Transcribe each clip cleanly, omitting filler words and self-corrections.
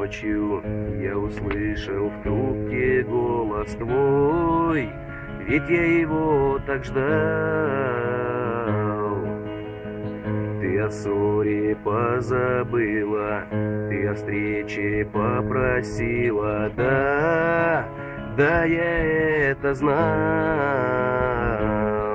ночью я услышал в трубке голос твой, ведь я его так ждал. Ты о ссоре позабыла, ты о встрече попросила, да, да, я это знал.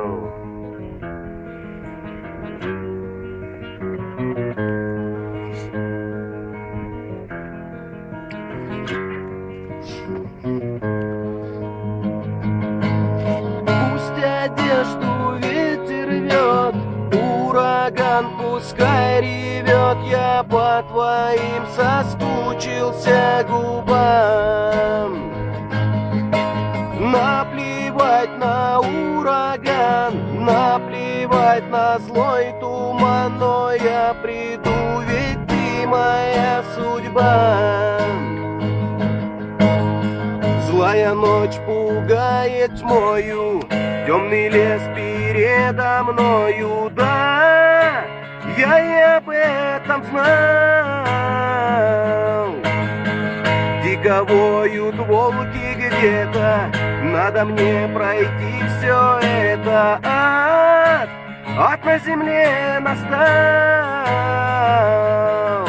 Пусть одежду ветер рвет, ураган пускай ревет, я по твоим соскучился губам. Наплевать на ураган, наплевать на злой туман, но я приду, ведь ты моя судьба. Злая ночь пугает тьмою, темный лес передо мною, да, я и об этом знал. Дико воют волки где-то, надо мне пройти все это, ад на земле настал.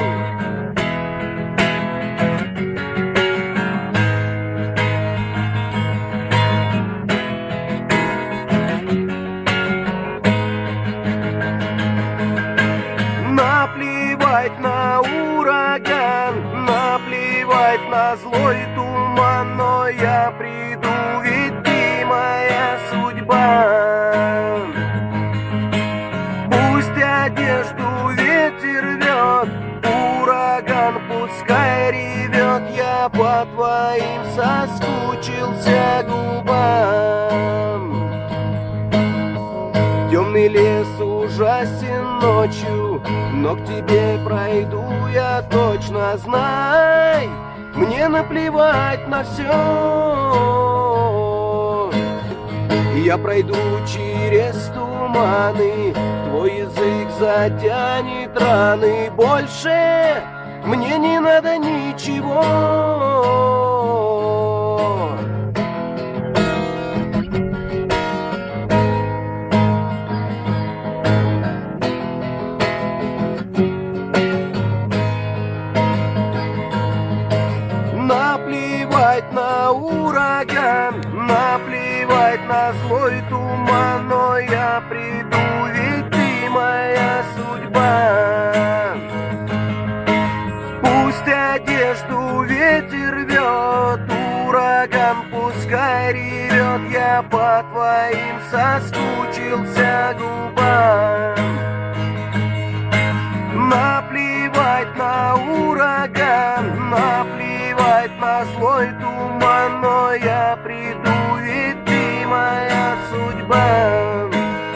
Наплевать на ураган, наплевать на злой туман, но я приду, ведь ты моя судьба. Пусть одежду ветер рвет, ураган пускай ревет, я по твоим соскучился губам. Темный лес ужасен ночью, но к тебе пройду я точно, знай, мне наплевать на все. Я пройду через туманы, твой язык затянет раны, больше мне не надо ничего. Наплевать на ураган, наплевать на злой туман, но я приду, ведь ты моя судьба. Пусть одежду ветер рвет, ураган пускай ревет, я по твоим соскучился губам. Наплевать на ураган, наплевать на злой туман, но я приду, ведь ты моя судьба.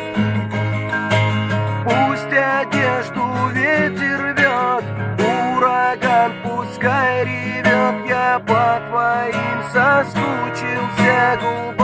Пусть одежду ветер рвет, ураган пускай ревет, я по твоим соскучился губам.